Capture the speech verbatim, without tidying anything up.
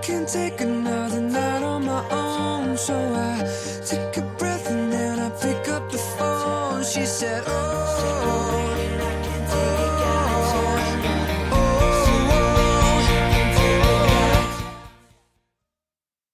can't take another night on my own. So I take a breath and then I pick up the phone. She said, oh